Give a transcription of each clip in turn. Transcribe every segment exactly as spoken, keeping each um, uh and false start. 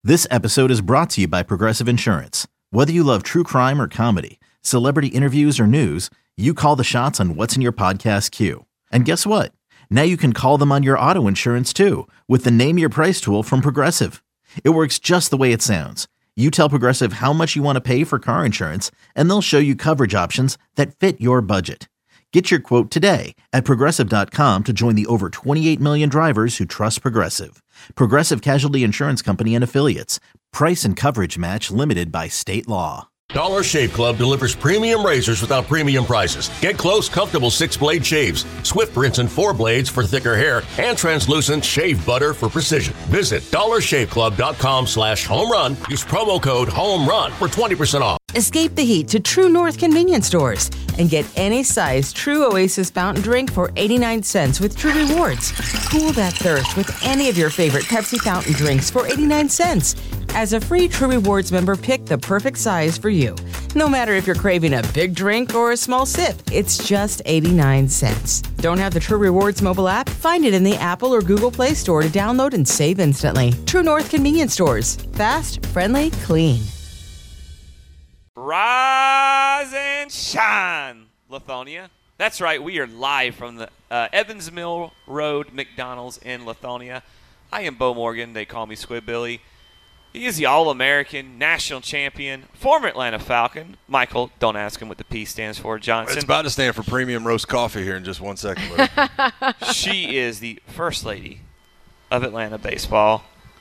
This episode is brought to you by Progressive Insurance. Whether you love true crime or comedy, celebrity interviews or news, you call the shots on what's in your podcast queue. And guess what? Now you can call them on your auto insurance too with the Name Your Price tool from Progressive. It works just the way it sounds. You tell Progressive how much you want to pay for car insurance, and they'll show you coverage options that fit your budget. Get your quote today at Progressive dot com to join the over twenty-eight million drivers who trust Progressive. Progressive Casualty Insurance Company and Affiliates. Price and coverage match limited by state law. Dollar Shave Club delivers premium razors without premium prices. Get close, comfortable six-blade shaves, Swift rinse and four blades for thicker hair, and translucent shave butter for precision. Visit dollar shave club dot com slash home run. Use promo code HOMERUN for twenty percent off. Escape the heat to True North convenience stores and get any size True Oasis fountain drink for eighty-nine cents with True Rewards. Cool that thirst with any of your favorite Pepsi fountain drinks for eighty-nine cents. As a free True Rewards member, pick the perfect size for you. No matter if you're craving a big drink or a small sip, it's just eighty-nine cents. Don't have the True Rewards mobile app? Find it in the Apple or Google Play Store to download and save instantly. True North convenience stores. Fast, friendly, clean. Rise and shine, Lithonia. That's right, we are live from the uh, Evans Mill Road McDonald's in Lithonia. I am Bo Morgan. They call me Squidbilly. He is the All-American, national champion, former Atlanta Falcon. Michael, don't ask him what the P stands for, Johnson. It's about to stand for premium roast coffee here in just one second. She is the first lady of Atlanta baseball,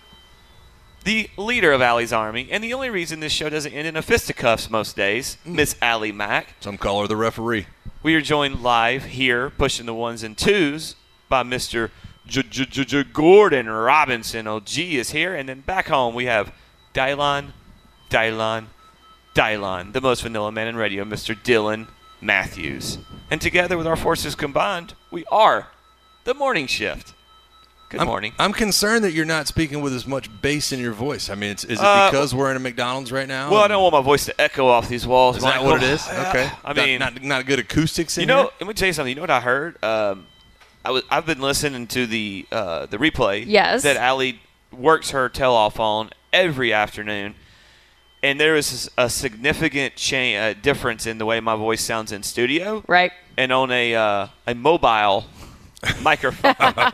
the leader of Allie's Army, and the only reason this show doesn't end in a fisticuffs most days, Miss Allie Mack. Some call her the referee. We are joined live here, pushing the ones and twos, by Mister J- J- J- J- Gordon Robinson. O G is here. And then back home we have Dylon, Dylon, Dylon, the most vanilla man in radio, Mister Dylan Matthews. And together with our forces combined, we are the Morning Shift. Good I'm, morning. I'm concerned that you're not speaking with as much bass in your voice. I mean, it's, is it Uh, because we're in a McDonald's right now? Well, I don't want my voice to echo off these walls. Is that Michael. what it is? Okay. I Not- mean, not, not good acoustics in you know, here? let me tell you something. You know what I heard? Um, I was, I've been listening to the uh, the replay Yes. that Allie works her tail off on every afternoon, and there is a significant change, uh, difference in the way my voice sounds in studio, Right. and on a uh, a mobile microphone.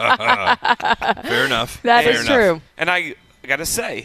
Fair enough. That Fair is enough. true. And I, I got to say,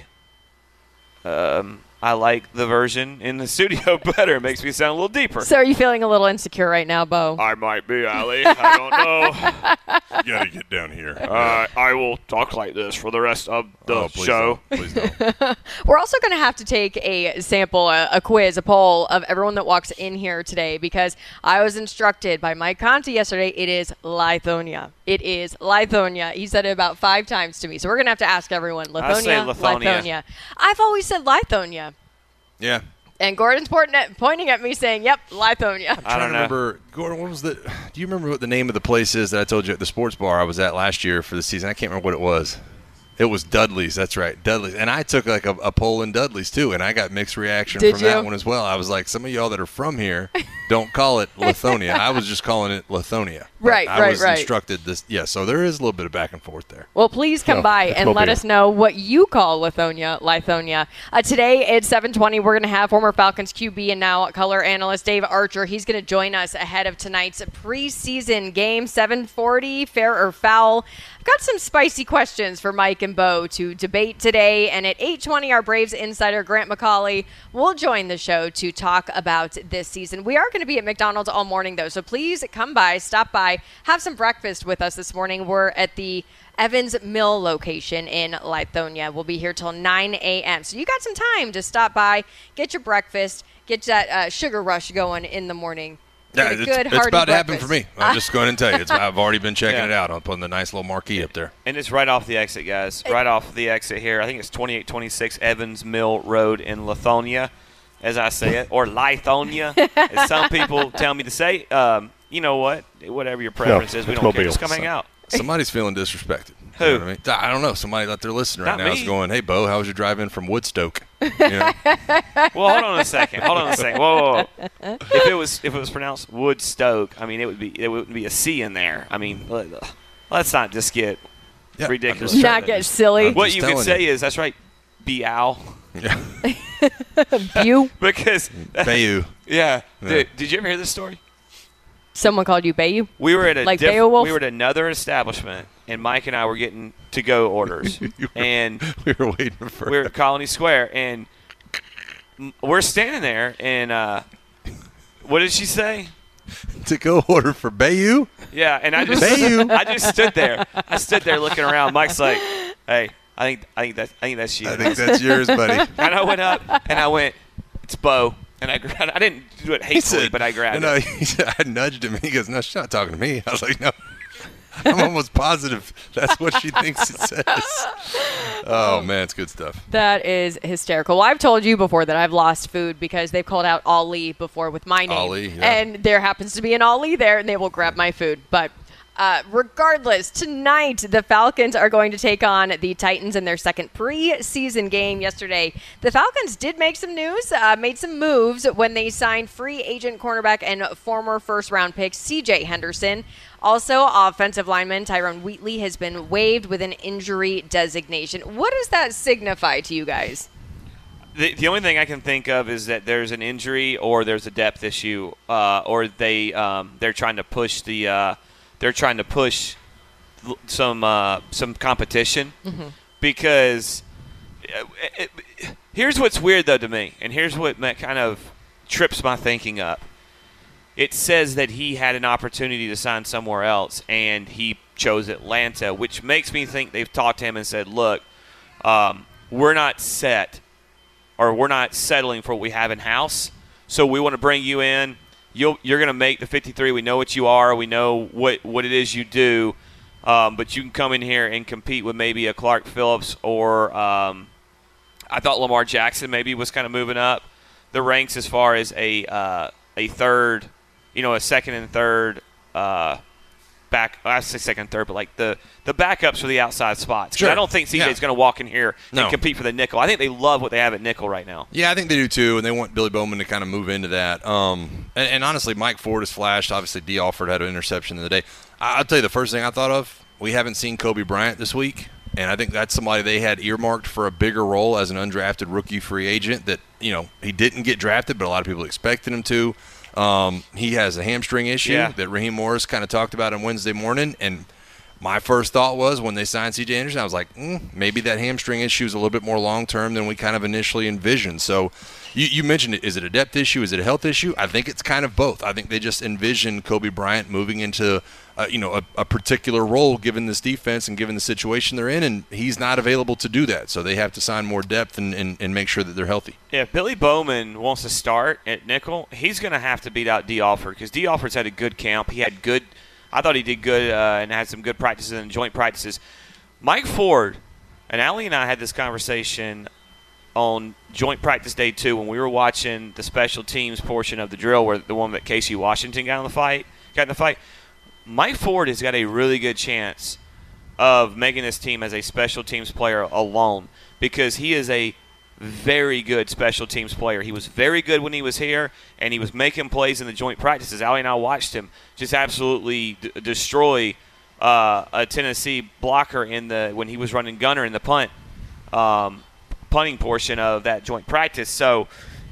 um, I like the version in the studio better. It makes me sound a little deeper. So are you feeling a little insecure right now, Bo? I might be, Allie. I don't know. You got to get down here. Uh, I will talk like this for the rest of the oh, please show. Don't. Please don't. We're also going to have to take a sample, a, a quiz, a poll of everyone that walks in here today because I was instructed by Mike Conti yesterday. It is Lithonia. It is Lithonia. He said it about five times to me. So we're going to have to ask everyone. Lithonia, I say Lithonia. Lithonia. I've always said Lithonia. Yeah. And Gordon's pointing at, pointing at me saying, yep, Lithonia. I I'm don't trying to know. remember, Gordon, what was the – do you remember what the name of the place is that I told you at the sports bar I was at last year for the season? I can't remember what it was. It was Dudley's. That's right, Dudley's. And I took like a, a poll in Dudley's too, and I got mixed reaction Did from you? that one as well. I was like, some of y'all that are from here don't call it Lithonia. I was just calling it Lithonia. But Right, I right, was right. instructed this. Yeah, so there is a little bit of back and forth there. Well, please come No, by it's and let mobile. us know what you call Lithonia, Lithonia. Uh, today at seven twenty, we're going to have former Falcons Q B and now color analyst Dave Archer. He's going to join us ahead of tonight's preseason game, seven forty, fair or foul. I've got some spicy questions for Mike and Bo to debate today. And at eight twenty, our Braves insider Grant McCauley will join the show to talk about this season. We are going to be at McDonald's all morning, though, so please come by, stop by, have some breakfast with us this morning. We're at the Evans Mill location in Lithonia. We'll be here till nine a.m. So you got some time to stop by, get your breakfast, get that uh, sugar rush going in the morning. Yeah, Get a it's, good, it's hearty about to happen breakfast. for me. I'm just going to tell you. It's, I've already been checking Yeah. it out. I'm putting the nice little marquee up there. And it's right off the exit, guys. Right off the exit here. I think it's twenty-eight twenty-six Evans Mill Road in Lithonia, as I say it, or Lithonia, as some people tell me to say. Um, you know what? Whatever your preference is, we don't care. Just come hang out. Somebody's feeling disrespected. Who? You know what I mean? I don't know. Somebody out there listening right Not now me. is going, "Hey, Bo, how was your drive in from Woodstoke?" You know? Well, hold on a second. Hold on a second. Whoa, whoa, whoa. If it was if it was pronounced Woodstoke, I mean, it would be it wouldn't be a C in there. I mean, let, let's not just get Yeah, I'm ridiculous. just Not trying to- get just- silly. I'm What just you could telling say is that's right. Biao. Yeah. You? Because Bayou. yeah. Yeah. Did, did you ever hear this story? Someone called you Bayou? We were at a Like diff- Beowulf? we were at another establishment, and Mike and I were getting to-go orders, You were- and we were waiting for we were at Colony Square, and m- we're standing there, and uh, what did she say? to go order for Bayou. Yeah, and I just Bayou. I just stood there. I stood there looking around. Mike's like, "Hey, I think I think that I think that's you." I think that's yours, buddy. And I went up and I went, "It's Bo." And I grabbed, I didn't do it hatefully, but I grabbed no, it. he said, I nudged him, and he goes, "No, she's not talking to me." I was like, "No, I'm almost positive that's what she thinks it says." Oh man, it's good stuff. That is hysterical. Well, I've told you before that I've lost food because they've called out Ali before with my name. Ali, yeah. And there happens to be an Ali there, and they will grab my food. But uh, regardless, tonight the Falcons are going to take on the Titans in their second preseason game. Yesterday, the Falcons did make some news, uh, made some moves when they signed free agent cornerback and former first-round pick C J Henderson. Also, offensive lineman Tyrone Wheatley has been waived with an injury designation. What does that signify to you guys? The, the only thing I can think of is that there's an injury or there's a depth issue, uh, or they um, they're trying to push the uh, they're trying to push l- some uh, some competition Mm-hmm. because uh, it, it, here's what's weird though to me, and here's what ma- kind of trips my thinking up. It says that he had an opportunity to sign somewhere else, and he chose Atlanta, which makes me think they've talked to him and said, look, um, we're not set, or we're not settling for what we have in-house, so we want to bring you in. You'll, you're going to make the fifty-three. We know what you are. We know what, what it is you do, um, but you can come in here and compete with maybe a Clark Phillips or um, I thought Lamar Jackson maybe was kind of moving up the ranks as far as a uh, a third – you know, a second and third uh, back. I say second and third, but like the, the backups for the outside spots. 'Cause Sure. I don't think C J's Yeah. going to walk in here and No. compete for the nickel. I think they love what they have at nickel right now. Yeah, I think they do too, and they want Billy Bowman to kind of move into that. Um, and, and honestly, Mike Ford has flashed. Obviously, D. Alford had an interception in the day. I, I'll tell you the first thing I thought of, we haven't seen Kobe Bryant this week, and I think that's somebody they had earmarked for a bigger role as an undrafted rookie free agent that, you know, he didn't get drafted, but a lot of people expected him to. Um, he has a hamstring issue Yeah. that Raheem Morris kind of talked about on Wednesday morning, and my first thought was when they signed C J Anderson, I was like, mm, maybe that hamstring issue is a little bit more long-term than we kind of initially envisioned. So you, you mentioned it. Is it a depth issue? Is it a health issue? I think it's kind of both. I think they just envision Kobe Bryant moving into uh, you know, a, a particular role given this defense and given the situation they're in, and he's not available to do that. So they have to sign more depth and, and, and make sure that they're healthy. Yeah, if Billy Bowman wants to start at nickel, he's going to have to beat out D. Alford because D. Alford's had a good camp. He had good – I thought he did good uh, and had some good practices and joint practices. Mike Ford and Allie and I had this conversation on joint practice day two when we were watching the special teams portion of the drill where the one that Casey Washington got in the fight, got in the fight. Mike Ford has got a really good chance of making this team as a special teams player alone because he is a very good special teams player. He was very good when he was here, and he was making plays in the joint practices. Allie and I watched him just absolutely d- destroy uh, a Tennessee blocker in the when he was running gunner in the punt um, punting portion of that joint practice. So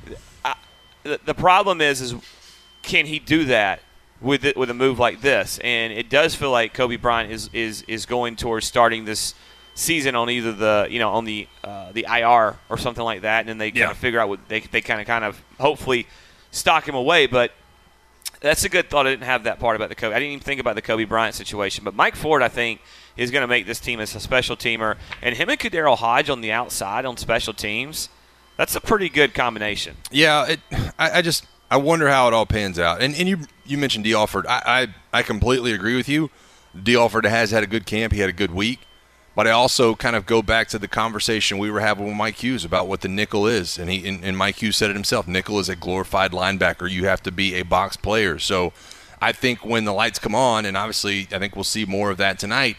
I, the, the problem is, is can he do that with it, with a move like this? And it does feel like Kobe Bryant is is is going towards starting this season on either the you know on the uh, the I R or something like that, and then they kind Yeah. of figure out what they they kind of kind of hopefully stock him away. But that's a good thought. I didn't have that part about the Kobe. I didn't even think about the Kobe Bryant situation. But Mike Ford, I think, is going to make this team as a special teamer, and him and Kadarius Hodge on the outside on special teams. That's a pretty good combination. Yeah, it, I, I just I wonder how it all pans out. And and you you mentioned D. Alford. I, I I completely agree with you. D. Alford has had a good camp. He had a good week. But I also kind of go back to the conversation we were having with Mike Hughes about what the nickel is. And he and, and Mike Hughes said it himself. Nickel is a glorified linebacker. You have to be a box player. So I think when the lights come on, and obviously I think we'll see more of that tonight,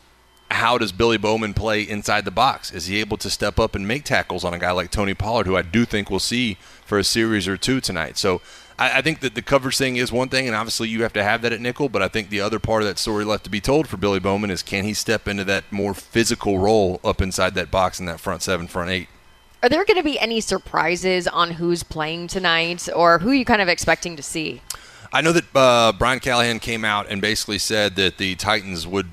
how does Billy Bowman play inside the box? Is he able to step up and make tackles on a guy like Tony Pollard, who I do think we'll see for a series or two tonight? So I, I think that the coverage thing is one thing, and obviously you have to have that at nickel, but I think the other part of that story left to be told for Billy Bowman is can he step into that more physical role up inside that box in that front seven, front eight? Are there going to be any surprises on who's playing tonight, or who are you kind of expecting to see? I know that uh, Brian Callahan came out and basically said that the Titans would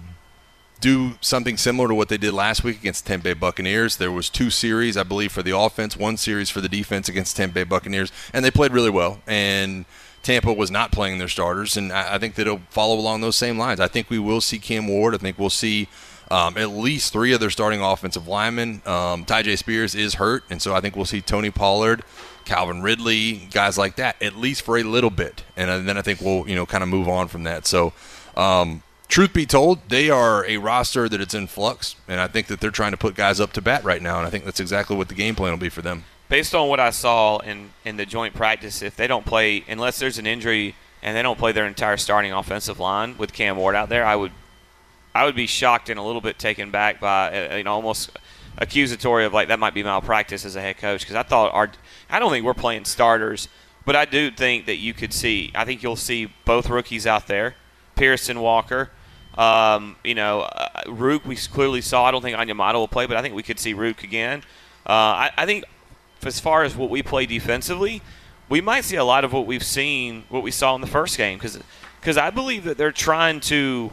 do something similar to what they did last week against the Tampa Bay Buccaneers. There was two series, I believe, for the offense, one series for the defense against the Tampa Bay Buccaneers, and they played really well. And Tampa was not playing their starters, and I, I think that it'll follow along those same lines. I think we will see Cam Ward. I think we'll see um, at least three of their starting offensive linemen. Um, Tyjae Spears is hurt, and so I think we'll see Tony Pollard, Calvin Ridley, guys like that, at least for a little bit. And then I think we'll, you know, kind of move on from that. So, um, truth be told, they are a roster that it's in flux, and I think that they're trying to put guys up to bat right now, and I think that's exactly what the game plan will be for them. Based on what I saw in, in the joint practice, if they don't play, unless there's an injury and they don't play their entire starting offensive line with Cam Ward out there, I would I would be shocked and a little bit taken back by, you know, almost accusatory of like that might be malpractice as a head coach, because I thought our I don't think we're playing starters, but I do think that you could see, I think you'll see both rookies out there, Pearson, Walker. Um, you know, uh, Rook we clearly saw. I don't think Onyemata will play, but I think we could see Rook again. Uh, I, I think as far as what we play defensively, we might see a lot of what we've seen, what we saw in the first game, because because I believe that they're trying to,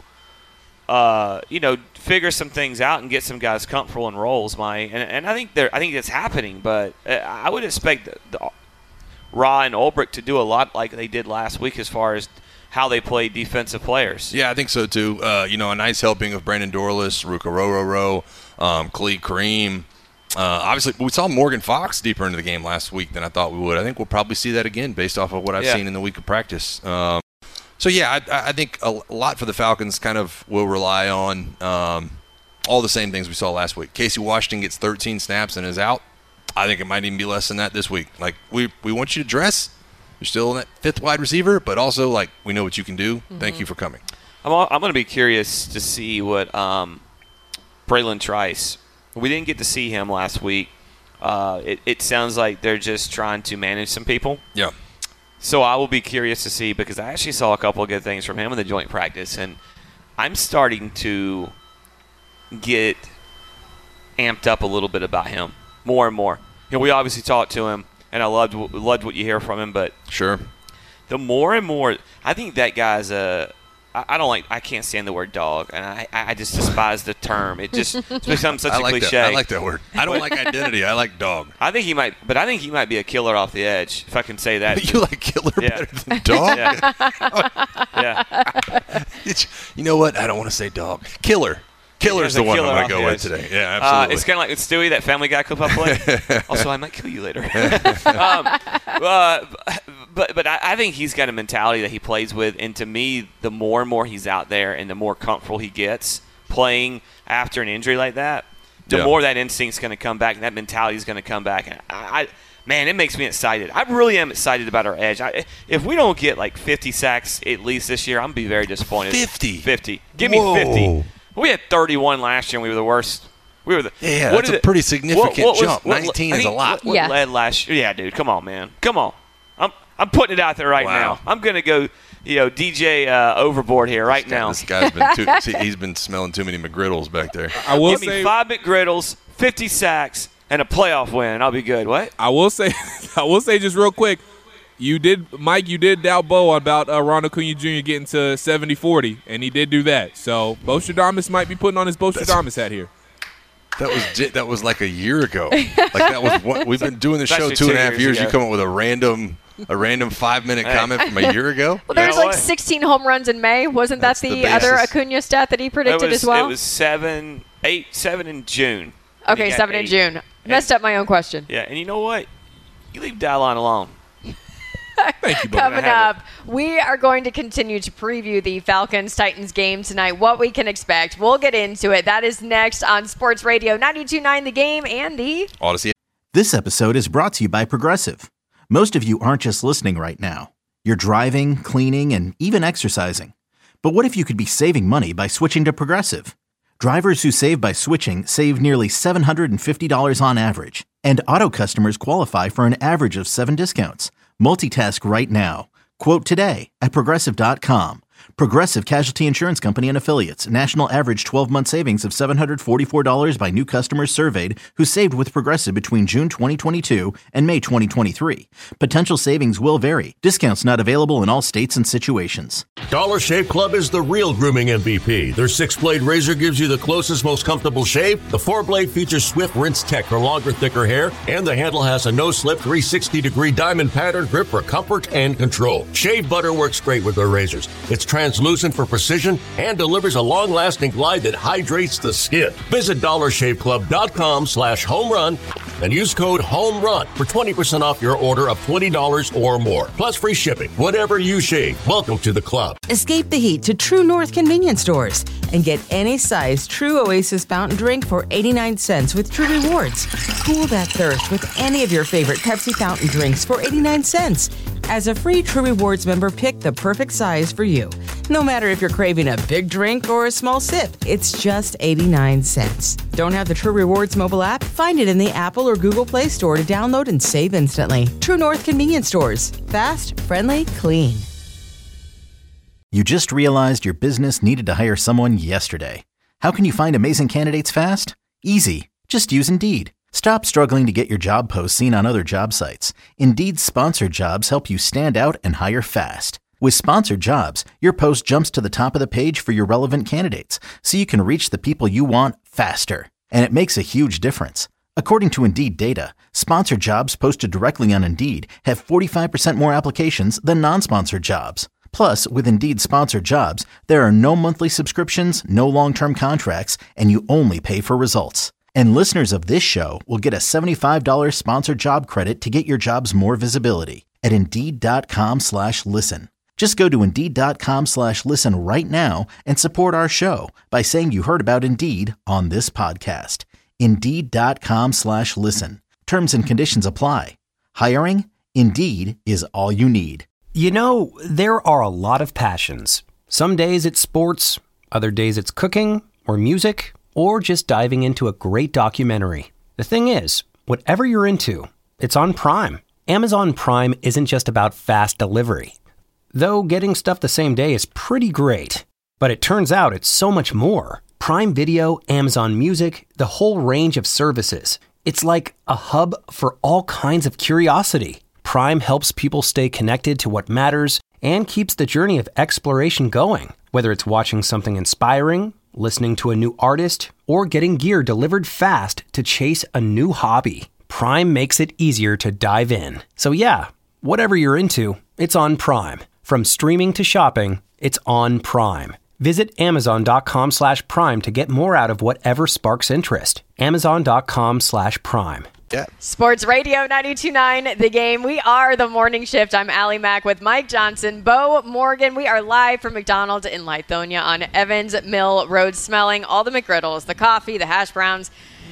uh, you know, figure some things out and get some guys comfortable in roles. My and, and I think they're I think it's happening, but I would expect the, the Ra and Ulbrich to do a lot like they did last week as far as how they play defensive players. Yeah, I think so too. Uh, you know, a nice helping of Brandon Dorlus, Ruka Rororo, um, Khalid Kareem. Uh, obviously, we saw Morgan Fox deeper into the game last week than I thought we would. I think we'll probably see that again based off of what I've yeah. seen in the week of practice. Um, so, yeah, I, I think a, a lot for the Falcons kind of will rely on um, all the same things we saw last week. Casey Washington gets thirteen snaps and is out. I think it might even be less than that this week. Like, we, we want you to dress. You're still that fifth wide receiver, but also, like, we know what you can do. Mm-hmm. Thank you for coming. I'm, all, I'm going to be curious to see what um, Braylon Trice – we didn't get to see him last week. Uh, it, it sounds like they're just trying to manage some people. Yeah. So I will be curious to see, because I actually saw a couple of good things from him in the joint practice, and I'm starting to get amped up a little bit about him more and more. You know, we obviously talked to him, and I loved loved what you hear from him, but sure, the more and more, I think that guy's a. I don't like. I can't stand the word dog, and I, I just despise the term. It just it's become such I a like cliche. That. I like that word. I don't like identity. I like dog. I think he might, but I think he might be a killer off the edge, if I can say that. You like killer yeah. better than dog? Yeah. yeah. You know what? I don't want to say dog. Killer. Killer's the one I'm going to go with today. Yeah, absolutely. Uh, it's kind of like with Stewie, that Family Guy clip I played. Also, I might kill you later. um, uh, but but I, I think he's got a mentality that he plays with, and to me, the more and more he's out there and the more comfortable he gets playing after an injury like that, the yeah. more that instinct's going to come back and that mentality is going to come back. And I, I, man, it makes me excited. I really am excited about our edge. I, if we don't get like fifty sacks at least this year, I'm going to be very disappointed. fifty? fifty. Give Whoa. me fifty. We had thirty-one last year, and we were the worst. We were the yeah. What That's a it, pretty significant what, what jump. Was, what, Nineteen I is think, a lot. What, what yeah. led last year? Yeah, dude. Come on, man. Come on. I'm I'm putting it out there right wow. now. I'm gonna go, you know, D J uh, overboard here right this guy, now. This guy's been too. see, he's been smelling too many McGriddles back there. I will Give say me five McGriddles, fifty sacks, and a playoff win, and I'll be good. What? I will say. I will say just real quick. You did, Mike, you did doubt Bo about uh, Ronald Acuna Junior getting to seventy forty, and he did do that. So Bo Stradamus might be putting on his Bo Stradamus hat here. That was that was like a year ago. Like that was what we've been doing the show two and a half years years. ago. You come up with a random a random five minute Hey. comment from a year ago. Well, there's You know like what? sixteen home runs in May. Wasn't That's that the, the other basis. Acuna stat that he predicted it was, as well? It was seven, eight, seven in June. And okay, he got seven in eight. June. Messed up my own question. Yeah, and you know what? You leave Dylon alone. Thank you, Bo. Coming have up, we are going to continue to preview the Falcons-Titans game tonight, what we can expect. We'll get into it. That is next on Sports Radio ninety-two point nine The Game and the Odyssey. This episode is brought to you by Progressive. Most of you aren't just listening right now. You're driving, cleaning, and even exercising. But what if you could be saving money by switching to Progressive? Drivers who save by switching save nearly seven hundred fifty dollars on average, and auto customers qualify for an average of seven discounts. Multitask right now. Quote today at Progressive dot com. Progressive Casualty Insurance Company and Affiliates. National average twelve-month savings of seven hundred forty-four dollars by new customers surveyed who saved with Progressive between June twenty twenty-two and May twenty twenty-three. Potential savings will vary. Discounts not available in all states and situations. Dollar Shave Club is the real grooming M V P. Their six-blade razor gives you the closest, most comfortable shave. The four-blade features Swift Rinse Tech for longer, thicker hair. And the handle has a no-slip three hundred sixty degree diamond pattern grip for comfort and control. Shave butter works great with their razors. It's translucent for precision and delivers a long-lasting glide that hydrates the skin. Visit dollar shave club dot com slash home run and use code HOMERUN for twenty percent off your order of twenty dollars or more. Plus free shipping. Whatever you shave, welcome to the club. Escape the heat to True North convenience stores and get any size True Oasis fountain drink for eighty-nine cents with True Rewards. Cool that thirst with any of your favorite Pepsi fountain drinks for eighty-nine cents. As a free True Rewards member, pick the perfect size for you. No matter if you're craving a big drink or a small sip, it's just eighty-nine cents. Don't have the True Rewards mobile app? Find it in the Apple or Google Play Store to download and save instantly. True North convenience stores. Fast, friendly, clean. You just realized your business needed to hire someone yesterday. How can you find amazing candidates fast? Easy. Just use Indeed. Stop struggling to get your job posts seen on other job sites. Indeed's sponsored jobs help you stand out and hire fast. With sponsored jobs, your post jumps to the top of the page for your relevant candidates, so you can reach the people you want faster. And it makes a huge difference. According to Indeed data, sponsored jobs posted directly on Indeed have forty-five percent more applications than non-sponsored jobs. Plus, with Indeed sponsored jobs, there are no monthly subscriptions, no long-term contracts, and you only pay for results. And listeners of this show will get a seventy-five dollars sponsored job credit to get your jobs more visibility at Indeed.com slash listen. Just go to Indeed.com slash listen right now and support our show by saying you heard about Indeed on this podcast. Indeed.com slash listen. Terms and conditions apply. Hiring? Indeed is all you need. You know, there are a lot of passions. Some days it's sports, other days it's cooking or music, or just diving into a great documentary. The thing is, whatever you're into, it's on Prime. Amazon Prime isn't just about fast delivery. Though getting stuff the same day is pretty great. But it turns out it's so much more. Prime Video, Amazon Music, the whole range of services. It's like a hub for all kinds of curiosity. Prime helps people stay connected to what matters and keeps the journey of exploration going. Whether it's watching something inspiring, listening to a new artist, or getting gear delivered fast to chase a new hobby, Prime makes it easier to dive in. So yeah, whatever you're into, it's on Prime. From streaming to shopping, it's on Prime. Visit Amazon.com slash Prime to get more out of whatever sparks interest. Amazon.com slash Prime. Yeah. Sports Radio ninety-two point nine, The Game. We are the Morning Shift. I'm Allie Mack with Mike Johnson, Bo Morgan. We are live from McDonald's in Lithonia on Evans Mill Road, smelling all the McGriddles, the coffee, the hash browns.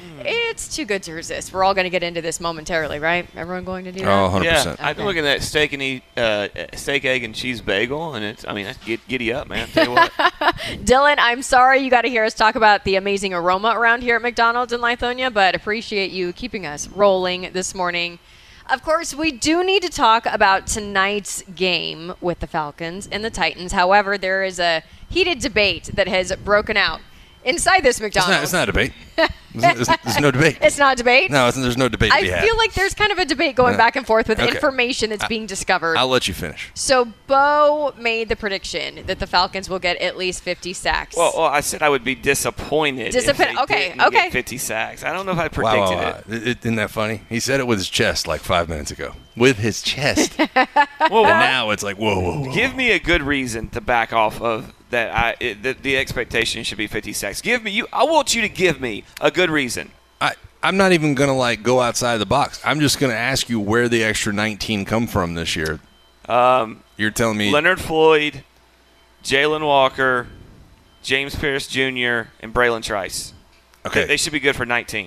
It's too good to resist. We're all going to get into this momentarily, right? Everyone going to do that? Oh, one hundred percent. Yeah, I've been looking at that steak and eat, uh, steak, egg, and cheese bagel, and it's, I mean, that's get, giddy up, man. Tell you what. Dylan, I'm sorry you got to hear us talk about the amazing aroma around here at McDonald's in Lithonia, but appreciate you keeping us rolling this morning. Of course, we do need to talk about tonight's game with the Falcons and the Titans. However, there is a heated debate that has broken out inside this McDonald's. It's not, it's not a debate. There's, there's no debate. It's not a debate? No, it's, there's no debate to I be had. feel like there's kind of a debate going Yeah. back and forth with Okay. information that's I- being discovered. I'll let you finish. So Bo made the prediction that the Falcons will get at least fifty sacks. Well, well, I said I would be disappointed. Disappointed. If they Okay, didn't okay. Get fifty sacks. I don't know if I Wow, predicted wow, wow. it. It- it- Isn't that funny? He said it with his chest like five minutes ago. With his chest. and Well, now it's like, whoa, whoa, whoa. give me a good reason to back off of that. I it, the, the expectation should be fifty sacks. Give me you. I want you to give me a good reason. I, I'm not even going to, like, go outside the box. I'm just going to ask you where the extra nineteen come from this year. Um, You're telling me. Leonard Floyd, Jalen Walker, James Pierce Junior, and Braylon Trice. Okay. They, they should be good for nineteen.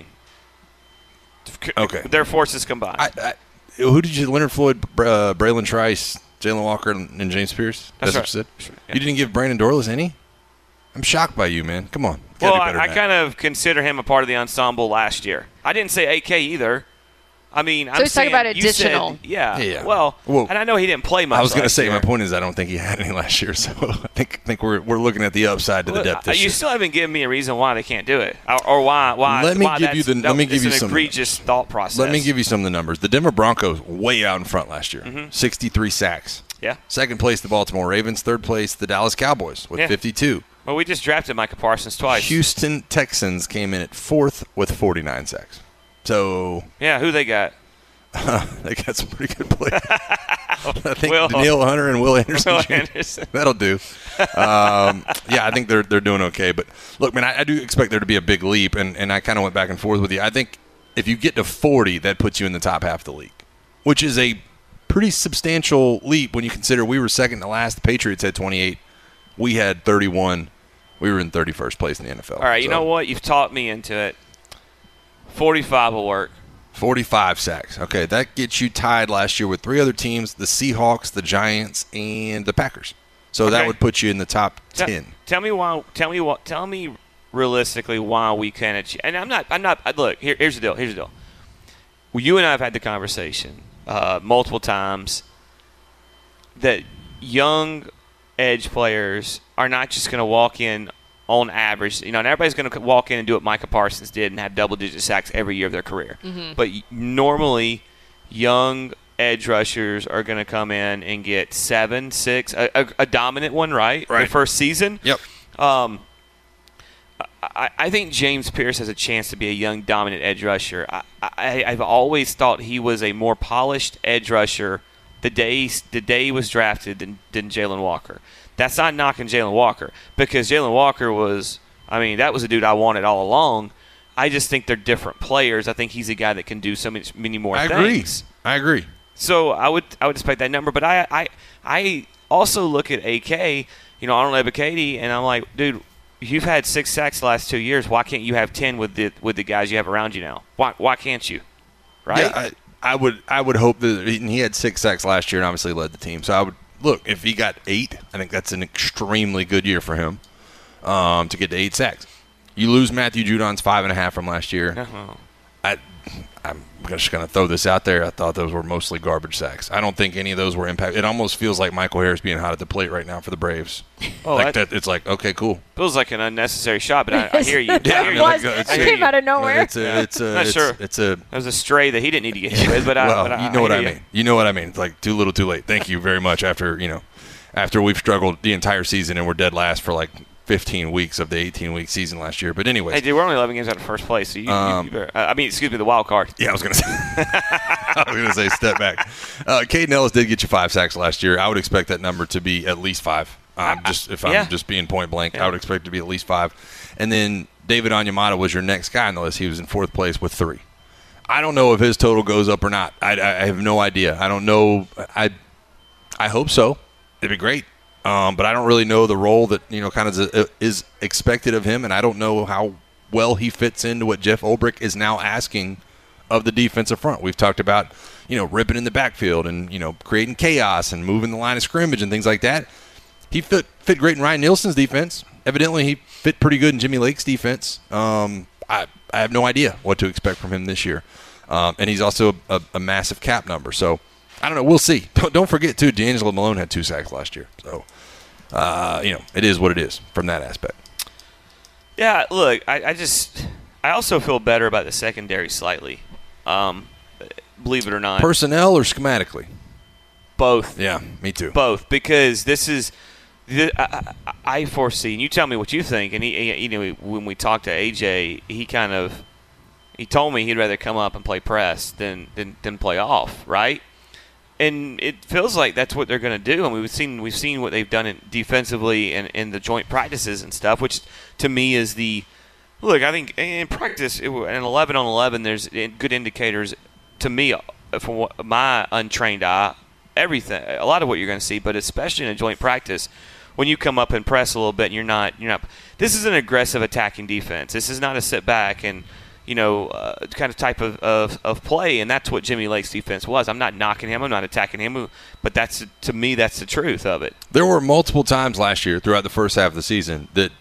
Okay. Their forces combined. I, I, who did you, Leonard Floyd, uh, Braylon Trice, Jalen Walker, and, and James Pierce? That's what you right. said? Yeah. You didn't give Brandon Dorless any? I'm shocked by you, man. Come on. You gotta Well, do I, better I than that. kind of consider him a part of the ensemble last year. I didn't say A K either. I mean, so I'm he's talking saying, about you said- additional. yeah, Yeah. Well, Well, and I know he didn't play much. I was going to last say, year. my point is I don't think he had any last year, so I think I think we're we're looking at the upside to the Well, depth this you year. still haven't given me a reason why they can't do it, or, or why why. Let me why give you that's- the- let me it's give you an some- egregious thought process. Let me give you some of the numbers. The Denver Broncos way out in front last year, Mhm. sixty-three sacks. Yeah. Second place, the Baltimore Ravens. Third place, the Dallas Cowboys with Yeah. fifty-two. Well, we just drafted Micah Parsons twice. Houston Texans came in at fourth with forty-nine sacks. So Yeah, who they got? they got some pretty good players. I think Will- Danielle Hunter and Will Anderson. Will Junior Anderson. That'll do. Um, yeah, I think they're they're doing okay. But look, man, I, I do expect there to be a big leap, and, and I kind of went back and forth with you. I think if you get to forty, that puts you in the top half of the league, which is a pretty substantial leap when you consider we were second to last. The Patriots had twenty-eight. We had thirty-one. We were in thirty-first place in the N F L. All right, you So, know what? You've taught me into it. forty-five will work. forty-five sacks. Okay, that gets you tied last year with three other teams, the Seahawks, the Giants, and the Packers. So that Okay. would put you in the top Tell- ten. Tell me why. Tell me what. Tell me realistically why we can't achieve. And I'm not. I'm not. Look. Here, here's the deal. Here's the deal. Well, you and I have had the conversation uh, multiple times that young edge players are not just going to walk in on average. You know, and everybody's going to walk in and do what Micah Parsons did and have double-digit sacks every year of their career. Mm-hmm. But y- normally, young edge rushers are going to come in and get seven, six, a, a, a dominant one, right? Right. The first season. Yep. Um, I, I think James Pierce has a chance to be a young, dominant edge rusher. I, I, I've always thought he was a more polished edge rusher the day the day he was drafted than, than Jalen Walker. That's not knocking Jalen Walker because Jalen Walker was, I mean, that was a dude I wanted all along. I just think they're different players. I think he's a guy that can do so many, many more I things. agree. I agree. So I would I would expect that number, but I I, I also look at A K, you know, Arnold Ebiketie, and I'm like, dude, you've had six sacks the last two years. Why can't you have ten with the with the guys you have around you now? Why why can't you? Right? Yeah, I, I would I would hope that he he had six sacks last year and obviously led the team. So I would look if he got eight. I think that's an extremely good year for him um, to get to eight sacks. You lose Matthew Judon's five and a half from last year. Uh-huh. I, I'm just going to throw this out there. I thought those were mostly garbage sacks. I don't think any of those were impact. It almost feels like Michael Harris being hot at the plate right now for the Braves. Oh, like that- that, it's like, okay, cool. Feels like an unnecessary shot, but I, I hear you. I Yeah, hear I you. mean, like, was. it's- It I hear came you. out of nowhere. It's a, it's a, Not it's, sure. it's a, That was a stray that he didn't need to get hit with, but I, well, but I, you know what I hear mean. You know what I mean. It's like too little, too late. Thank you very much. After you know, after we've struggled the entire season and we're dead last for like fifteen weeks of the eighteen week season last year. But anyways, Hey, dude, we're only eleven games out of first place, so you, Um, you, you better. I mean, excuse me, the wild card. yeah, I was gonna say. I was gonna say step back. Uh, Caden Ellis did get you five sacks last year. I would expect that number to be at least five. Um, just if I'm yeah. just being point blank, Yeah. I would expect it to be at least five. And then David Onyemata was your next guy on the list. He was in fourth place with three. I don't know if his total goes up or not. I, I, I have no idea. I don't know. I I hope so. It'd be great. Um, but I don't really know the role that you know kind of is expected of him, and I don't know how well he fits into what Jeff Ulbrich is now asking of the defensive front. We've talked about you know ripping in the backfield and you know creating chaos and moving the line of scrimmage and things like that. He fit fit great in Ryan Nielsen's defense. Evidently, he fit pretty good in Jimmy Lake's defense. Um, I I have no idea what to expect from him this year, um, and he's also a, a massive cap number. So. I don't know. We'll see. Don't, don't forget, too, D'Angelo Malone had two sacks last year. So, uh, you know, it is what it is from that aspect. Yeah, look, I, I just – I also feel better about the secondary slightly, um, believe it or not. Personnel or schematically? Both. Yeah, me too. Both, because this is th- – I, I, I foresee – and you tell me what you think. And, he, he, you know, when we talked to A J, he kind of – he told me he'd rather come up and play press than, than, than play off, right? And it feels like that's what they're going to do. I mean, we've seen we've seen what they've done in defensively and in the joint practices and stuff, which to me is the look. I think in practice, it, an eleven on eleven, there's good indicators to me from what, my untrained eye. Everything, a lot of what you're going to see, but especially in a joint practice, when you come up and press a little bit, and you're not you're not. This is an aggressive attacking defense. This is not a sit back and. You know, uh, kind of type of, of, of play, and that's what Jimmy Lake's defense was. I'm not knocking him. I'm not attacking him. But that's to me, that's the truth of it. There were multiple times last year throughout the first half of the season that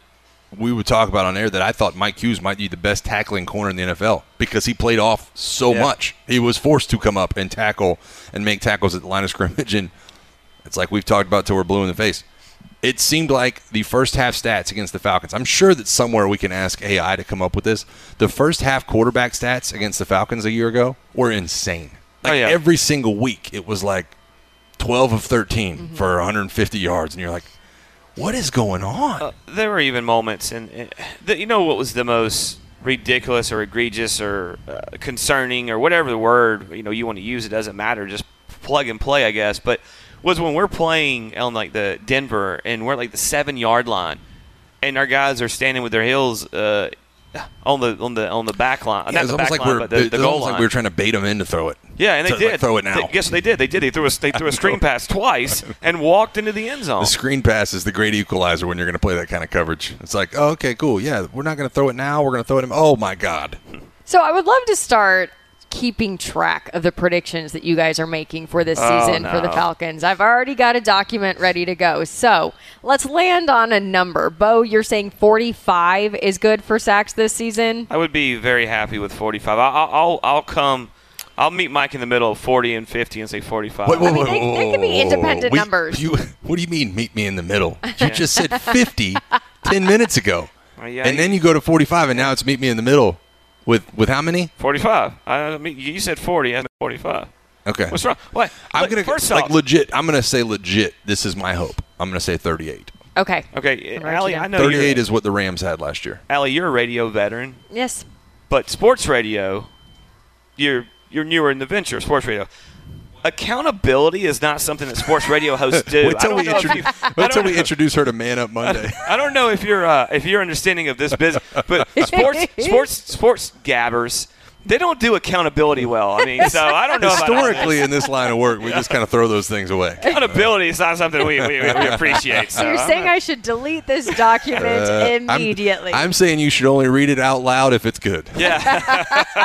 we would talk about on air that I thought Mike Hughes might be the best tackling corner in the N F L because he played off so yeah. much. He was forced to come up and tackle and make tackles at the line of scrimmage, and it's like we've talked about till we're blue in the face. It seemed like the first half stats against the Falcons, I'm sure that somewhere we can ask A I to come up with this. The first half quarterback stats against the Falcons a year ago were insane. Like oh, yeah. every single week it was like twelve of thirteen mm-hmm. for one hundred fifty yards, and you're like, what is going on? Uh, there were even moments, and uh, you know what was the most ridiculous or egregious or uh, concerning or whatever the word you know you want to use, it doesn't matter, just plug and play, I guess, but was when we're playing on like the Denver and we're at like the seven yard line, and our guys are standing with their heels uh, on the on the on the back line, yeah, not the back like line, but the, the goal line. Like we were trying to bait them in to throw it. Yeah, and they to, did. Like, throw it now. They, guess what they did? They did. They threw a they threw a screen pass twice and walked into the end zone. The screen pass is the great equalizer when you're going to play that kind of coverage. It's like, oh, okay, cool. Yeah, we're not going to throw it now. We're going to throw it in. Oh my God. So I would love to start keeping track of the predictions that you guys are making for this Oh, season no. for the Falcons. I've already got a document ready to go. So let's land on a number. Bo, you're saying forty-five is good for sacks this season? I would be very happy with forty-five. I'll I'll, I'll come. I'll meet Mike in the middle of forty and fifty and say forty-five. Wait, wait, I mean, wait, they, they can be independent we, numbers. You, what do you mean, meet me in the middle? You just said fifty ten minutes ago. Uh, yeah, and then you go to forty-five, and now it's meet me in the middle. With with how many? forty-five. I mean, you said forty. I meant forty-five. Okay. What's wrong? What? I'm Look, gonna first like off, legit. I'm gonna say legit. This is my hope. I'm gonna say thirty-eight. Okay. Okay, I'll write Allie, you down. I know thirty-eight you're, is what the Rams had last year. Allie, you're a radio veteran, Yes. but sports radio, you're you're newer in the venture. Sports radio. Accountability is not something that sports radio hosts do. Wait till, I don't we, know if introdu- you- I wait till don't we know- introduce her to Man Up Monday. I don't know if you're uh, if you're understanding of this business, but sports sports sports gabbers, they don't do accountability well. I mean, so I don't know about all Historically, this. in this line of work, we just kind of throw those things away. Accountability is not something we, we, we appreciate. So you're saying I should delete this document Uh, I'm- immediately? I'm saying you should only read it out loud if it's good. Yeah.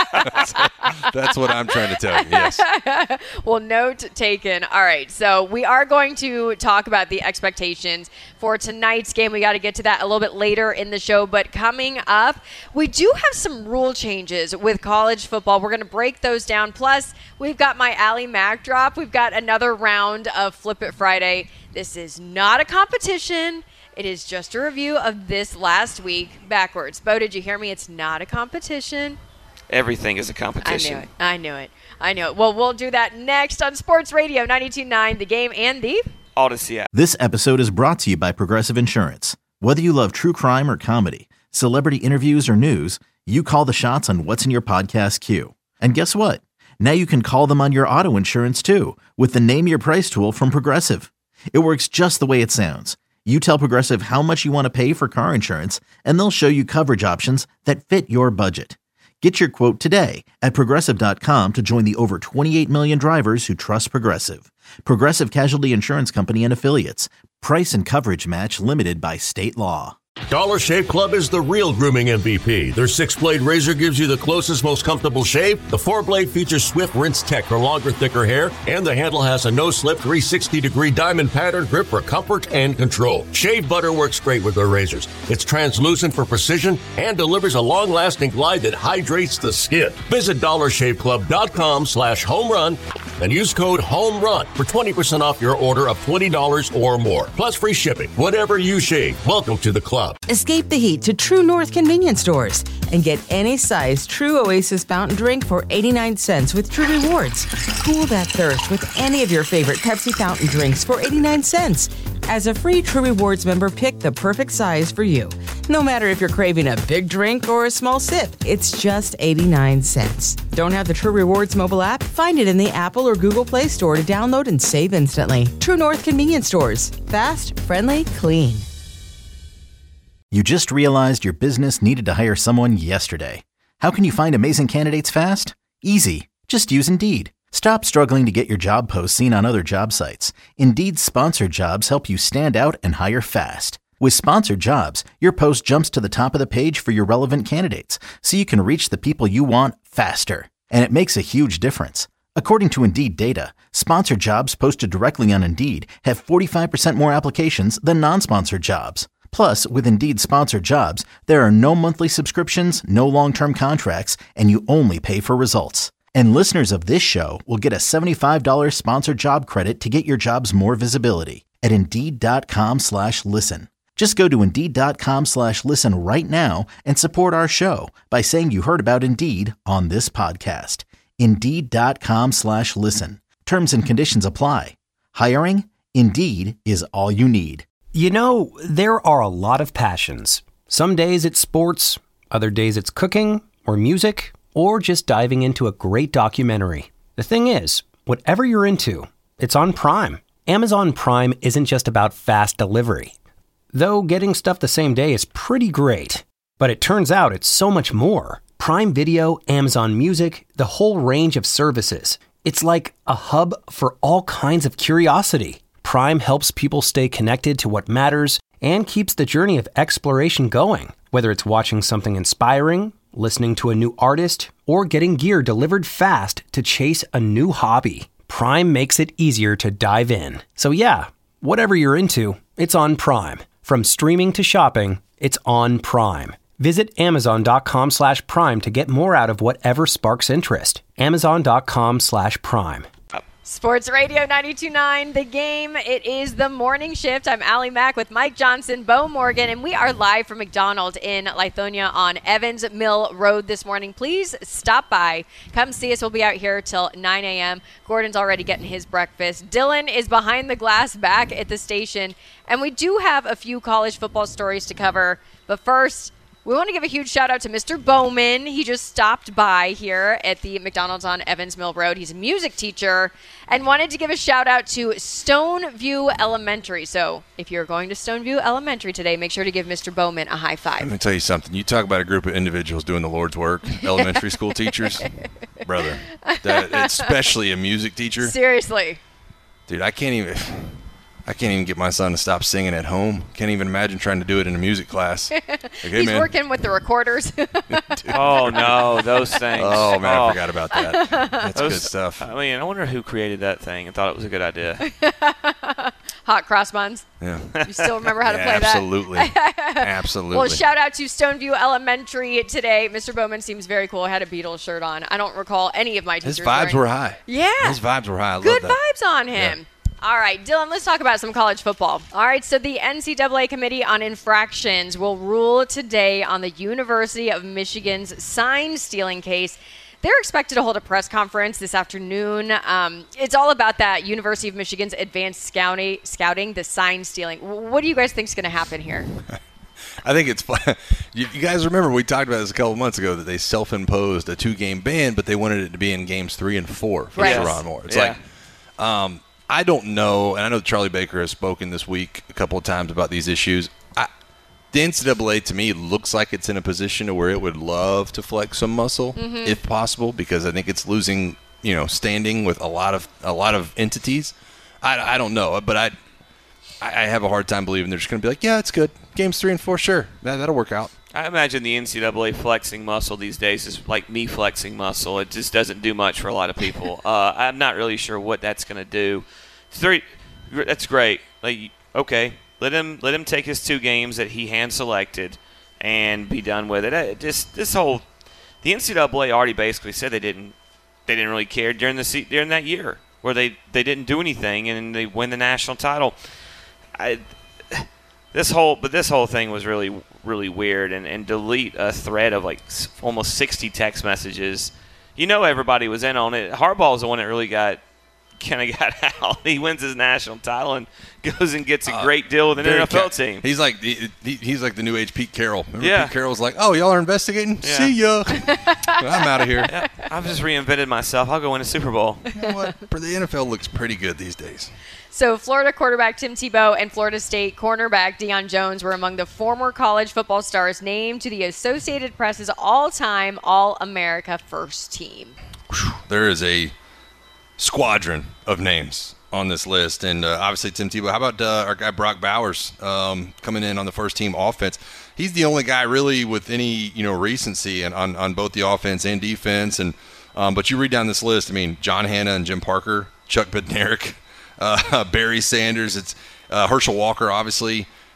That's what I'm trying to tell you. Yes. Well, note taken. All right, so we are going to talk about the expectations for tonight's game. We got to get to that a little bit later in the show, but coming up, we do have some rule changes with college football. We're going to break those down. Plus, we've got my Allie Mac drop. We've got another round of Flip It Friday. This is not a competition. It is just a review of this last week backwards. Bo, did you hear me? It's not a competition. Everything is a I competition. knew it. I knew it. I knew it. Well, we'll do that next on Sports Radio ninety-two point nine, The Game and the Odyssey app. This episode is brought to you by Progressive Insurance. Whether you love true crime or comedy, celebrity interviews or news, you call the shots on what's in your podcast queue. And guess what? Now you can call them on your auto insurance too with the Name Your Price tool from Progressive. It works just the way it sounds. You tell Progressive how much you want to pay for car insurance, and they'll show you coverage options that fit your budget. Get your quote today at Progressive dot com to join the over twenty-eight million drivers who trust Progressive. Progressive Casualty Insurance Company and Affiliates. Price and coverage match limited by state law. Dollar Shave Club is the real grooming M V P. Their six-blade razor gives you the closest, most comfortable shave. The four-blade features Swift Rinse Tech for longer, thicker hair. And the handle has a no-slip three hundred sixty degree diamond pattern grip for comfort and control. Shave butter works great with their razors. It's translucent for precision and delivers a long-lasting glide that hydrates the skin. Visit dollar shave club dot com slash home run and use code HOMERUN for twenty percent off your order of twenty dollars or more. Plus free shipping. Whatever you shave, welcome to the club. Escape the heat to True North convenience stores and get any size True Oasis fountain drink for eighty-nine cents with True Rewards. Cool that thirst with any of your favorite Pepsi fountain drinks for eighty-nine cents. As a free True Rewards member, pick the perfect size for you. No matter if you're craving a big drink or a small sip, it's just eighty-nine cents. Don't have the True Rewards mobile app? Find it in the Apple or Google Play Store to download and save instantly. True North convenience stores. Fast, friendly, clean. You just realized your business needed to hire someone yesterday. How can you find amazing candidates fast? Easy. Just use Indeed. Stop struggling to get your job posts seen on other job sites. Indeed's sponsored jobs help you stand out and hire fast. With sponsored jobs, your post jumps to the top of the page for your relevant candidates, so you can reach the people you want faster. And it makes a huge difference. According to Indeed data, sponsored jobs posted directly on Indeed have forty-five percent more applications than non-sponsored jobs. Plus, with Indeed sponsored jobs, there are no monthly subscriptions, no long-term contracts, and you only pay for results. And listeners of this show will get a seventy-five dollars sponsored job credit to get your jobs more visibility at Indeed.com slash listen. Just go to Indeed.com slash listen right now and support our show by saying you heard about Indeed on this podcast. Indeed.com slash listen. Terms and conditions apply. Hiring? Indeed is all you need. You know, there are a lot of passions. Some days it's sports, other days it's cooking or music, or just diving into a great documentary. The thing is, whatever you're into, it's on Prime. Amazon Prime isn't just about fast delivery. Though getting stuff the same day is pretty great. But it turns out it's so much more. Prime Video, Amazon Music, the whole range of services. It's like a hub for all kinds of curiosity. Prime helps people stay connected to what matters and keeps the journey of exploration going. Whether it's watching something inspiring, listening to a new artist, or getting gear delivered fast to chase a new hobby, Prime makes it easier to dive in. So yeah, whatever you're into, it's on Prime. From streaming to shopping, it's on Prime. Visit Amazon.com slash Prime to get more out of whatever sparks interest. Amazon.com slash Prime. Sports Radio ninety-two point nine, The Game. It is the morning shift. I'm Allie Mack with Mike Johnson, Bo Morgan, and we are live from McDonald's in Lithonia on Evans Mill Road this morning. Please stop by. Come see us. We'll be out here till nine a.m. Gordon's already getting his breakfast. Dylan is behind the glass back at the station, and we do have a few college football stories to cover. But first, we want to give a huge shout out to Mister Bowman. He just stopped by here at the McDonald's on Evans Mill Road. He's a music teacher and wanted to give a shout out to Stoneview Elementary. So if you're going to Stoneview Elementary today, make sure to give Mister Bowman a high five. Let me tell you something. You talk about a group of individuals doing the Lord's work, elementary school teachers, brother, that, especially a music teacher. Seriously. Dude, I can't even... I can't even get my son to stop singing at home. Can't even imagine trying to do it in a music class. Like, hey, He's man. working with the recorders. Oh, no, those things. Oh, man, oh. I forgot about that. That's those, good stuff. I mean, I wonder who created that thing and thought it was a good idea. Hot cross buns. Yeah. You still remember how to yeah, play absolutely. that? Absolutely. Well, shout out to Stoneview Elementary today. Mister Bowman seems very cool. I had a Beatles shirt on. I don't recall any of my teachers His vibes wearing. were high. Yeah. His vibes were high. I Good love that. vibes on him. Yeah. All right, Dylan, let's talk about some college football. All right, so the N C double A Committee on Infractions will rule today on the University of Michigan's sign stealing case. They're expected to hold a press conference this afternoon. Um, it's all about that University of Michigan's advanced scouting, scouting the sign stealing. What do you guys think is going to happen here? I think it's fun. You, you guys remember we talked about this a couple months ago that they self-imposed a two-game ban, but they wanted it to be in games three and four for right. Sherrone Moore. It's yeah. like, um, I don't know, and I know Charlie Baker has spoken this week a couple of times about these issues. I, the N C double A, to me, looks like it's in a position where it would love to flex some muscle, mm-hmm. if possible, because I think it's losing, you know, standing with a lot of a lot of entities. I, I don't know, but I I have a hard time believing they're just going to be like, yeah, it's good. Games three and four, sure, that, that'll work out. I imagine the N C double A flexing muscle these days is like me flexing muscle. It just doesn't do much for a lot of people. uh, I'm not really sure what that's going to do. Three, that's great. Like, okay, let him let him take his two games that he hand selected and be done with it. it just this whole the N C double A already basically said they didn't they didn't really care during the during that year where they, they didn't do anything and they win the national title. I, this whole but this whole thing was really really weird and, and delete a thread of like almost sixty text messages. You know everybody was in on it. Harbaugh's the one that really got. kind of got out. He wins his national title and goes and gets a great deal with an N F L ca- team. He's like he, he's like the new age Pete Carroll. Remember yeah. Pete Carroll's like, oh, y'all are investigating? Yeah. See ya. I'm out of here. Yeah, I've just reinvented myself. I'll go win a Super Bowl. You know what? The N F L looks pretty good these days. So Florida quarterback Tim Tebow and Florida State cornerback Deion Jones were among the former college football stars named to the Associated Press's all-time All-America first team. There is a squadron of names on this list, and uh, obviously Tim Tebow. How about uh, our guy Brock Bowers um, coming in on the first team offense? He's the only guy really with any you know recency and on, on both the offense and defense. And um, but you read down this list, I mean John Hanna and Jim Parker, Chuck Bednarik, uh, Barry Sanders, it's uh, Herschel Walker, obviously.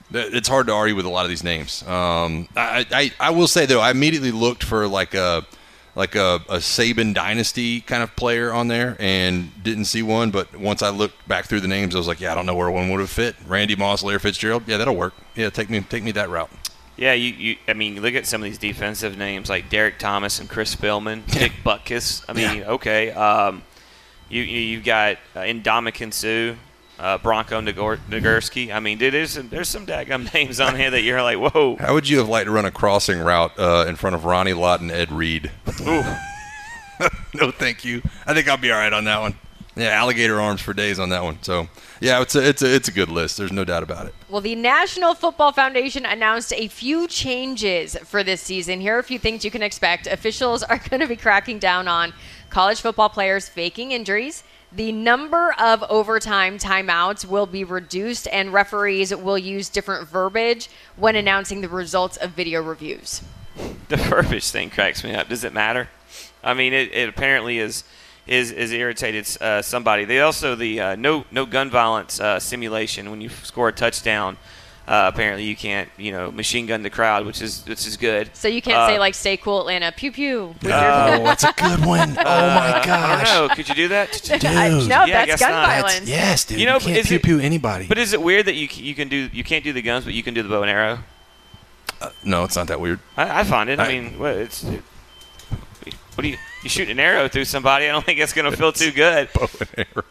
It's hard to argue with a lot of these names. Um, I, I I will say though, I immediately looked for like a like a, a Saban dynasty kind of player on there and didn't see one. But once I looked back through the names, I was like, yeah, I don't know where one would have fit. Randy Moss, Larry Fitzgerald, yeah, that'll work. Yeah, take me take me that route. Yeah, you, you I mean, look at some of these defensive names like Derek Thomas and Chris Spillman, Dick Butkus. I mean, yeah. okay. Um, you, you, you've got uh, Ndamukong Suh, uh, Bronco Nagor- Nagurski. I mean, dude, there's some, there's some daggum names on here that you're like, whoa. How would you have liked to run a crossing route uh, in front of Ronnie Lott and Ed Reed? Ooh. No, thank you. I think I'll be all right on that one. Yeah, alligator arms for days on that one. So, yeah, it's a, it's a, it's a good list. There's no doubt about it. Well, the National Football Foundation announced a few changes for this season. Here are a few things you can expect. Officials are going to be cracking down on college football players faking injuries. The number of overtime timeouts will be reduced, and referees will use different verbiage when announcing the results of video reviews. The verbiage thing cracks me up. Does it matter? I mean, it, it apparently is is is irritated uh, somebody. They also the uh, no no gun violence uh, simulation when you score a touchdown. Uh, apparently, you can't you know machine gun the crowd, which is which is good. So you can't uh, say like "Stay cool, Atlanta," pew pew. Oh, that's a good one. Oh my gosh! I don't know. Could you do that? Dude, I, no, yeah, that's gun not. violence. That's, yes, dude. You know, you can't is pew it, pew anybody. But is it weird that you you can do you can't do the guns, but you can do the bow and arrow? Uh, no, it's not that weird. I, I find it. I, I mean, what, it's it, what do you you shoot an arrow through somebody? I don't think it's going to feel too good. Bow and arrow.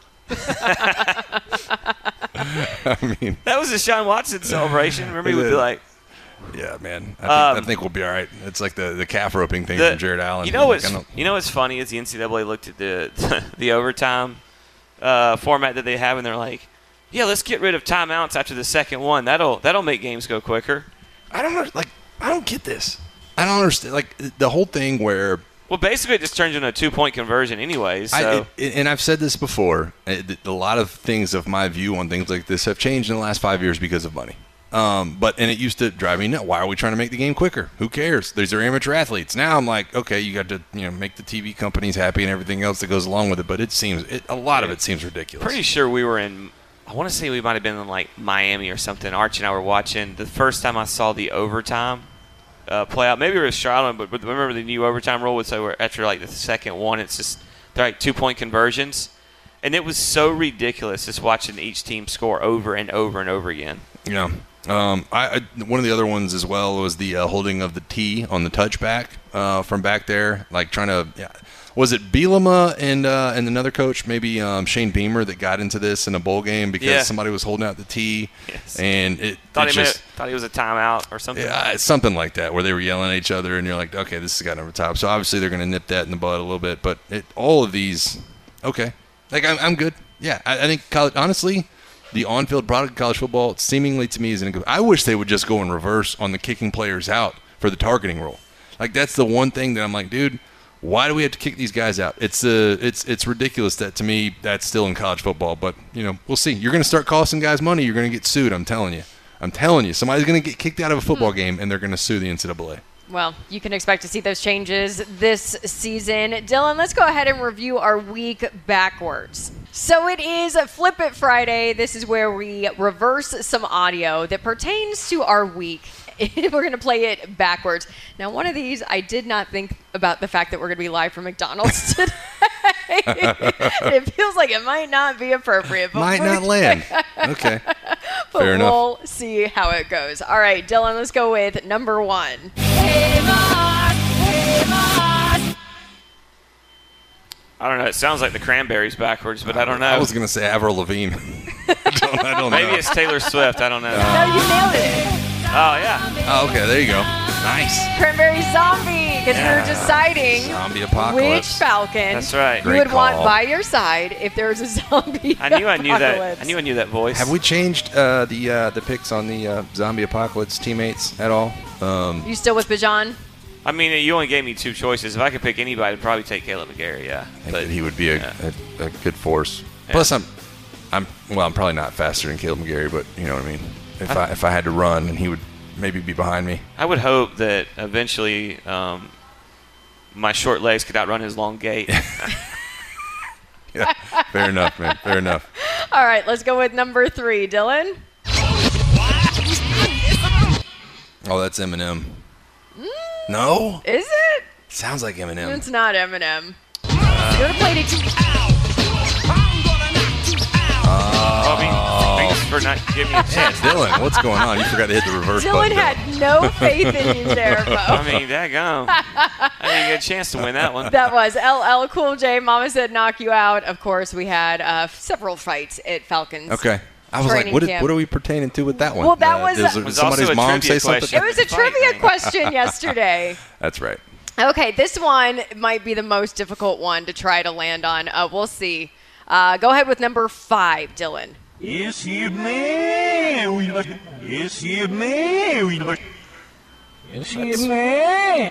I mean, that was a Sean Watson celebration. Remember, he would be like, "Yeah, man, I think, um, I think we'll be all right." It's like the, the calf roping thing the, from Jared Allen. You know what's like, you know what's funny is the N C double A looked at the the overtime uh, format that they have, and they're like, "Yeah, let's get rid of timeouts after the second one. That'll that'll make games go quicker." I don't know, like I don't get this. I don't understand like the whole thing where. Well, basically, it just turns into a two-point conversion anyways. So. I, it, and I've said this before. It, a lot of things of my view on things like this have changed in the last five years because of money. Um, but and it used to drive me nuts. Why are we trying to make the game quicker? Who cares? These are amateur athletes. Now I'm like, okay, you got to you know make the T V companies happy and everything else that goes along with it. But it seems it, a lot of it seems ridiculous. Pretty sure we were in. I want to say we might have been in like Miami or something. Archie and I were watching the first time I saw the overtime. Uh, play out. Maybe it was Charlotte, but, but remember the new overtime rule would say where after like the second one, it's just they're like two point conversions, and it was so ridiculous just watching each team score over and over and over again. Yeah. Um, I, I one of the other ones as well was the uh, holding of the tee on the touchback uh, from back there, like trying to. Yeah, was it Bielema and uh, and another coach, maybe um, Shane Beamer, that got into this in a bowl game because yeah. somebody was holding out the tee, yes. and it thought it he just meant, thought he was a timeout or something. Yeah, something like that, where they were yelling at each other, and you're like, okay, this has gotten over the top. So obviously they're going to nip that in the bud a little bit, but it, all of these, okay, like I'm, I'm good. Yeah, I, I think college, honestly. The on-field product of college football, seemingly to me, is in a good. I wish they would just go in reverse on the kicking players out for the targeting rule. Like that's the one thing that I'm like, dude, why do we have to kick these guys out? It's uh, it's it's ridiculous that to me that's still in college football. But you know, we'll see. You're going to start costing guys money. You're going to get sued. I'm telling you. I'm telling you. Somebody's going to get kicked out of a football game, and they're going to sue the N C double A. Well, you can expect to see those changes this season. Dylan, let's go ahead and review our week backwards. So it is Flip It Friday. This is where we reverse some audio that pertains to our week. We're going to play it backwards. Now, one of these, I did not think about the fact that we're going to be live from McDonald's today. It feels like it might not be appropriate. But might not land. Okay. But Fair we'll enough. see how it goes. All right, Dylan, let's go with number one. I don't know. It sounds like the Cranberries backwards, but I don't know. I was going to say Avril Lavigne. I don't, I don't Maybe know. it's Taylor Swift. I don't know. No, you nailed it. Oh, yeah. Oh, okay. There you go. Nice. Cranberry Zombie, because Yeah. we were deciding Zombie which apocalypse. Falcon That's right. you Great would want call. by your side if there was a zombie I knew I knew that. apocalypse. I knew I knew that voice. Have we changed uh, the uh, the picks on the uh, zombie apocalypse teammates at all? Um, You still with Bajan? I mean, you only gave me two choices. If I could pick anybody, I'd probably take Caleb McGarry. Yeah, I think but that he would be a, yeah. a, a good force. Yeah. Plus, I'm, I'm well. I'm probably not faster than Caleb McGarry, but you know what I mean. If I if I had to run, and he would maybe be behind me. I would hope that eventually um, my short legs could outrun his long gait. Yeah, fair enough, man. Fair enough. All right, let's go with number three, Dylan. Oh, that's Eminem. Mm, no? Is it? Sounds like Eminem. It's not Eminem. Uh, You're going to play it too. Well, I mean, thanks for not giving me a chance. Dylan, what's going on? You forgot to hit the reverse Dylan button. had no faith in you there, Bo. I mean, daggone. I didn't get a chance to win that one. That was L L Cool J. Mama said knock you out. Of course, we had uh, several fights at Falcons. Okay. I was like, training what, is, camp. what are we pertaining to with that one? Well, that Uh, was- does It was somebody's also a mom trivia say something? question. It was a Fight trivia thing. question yesterday. That's right. Okay, this one might be the most difficult one to try to land on. Uh, we'll see. Uh, go ahead with number five, Dylan. Yes, he may. Yes, he may. Yes, he may.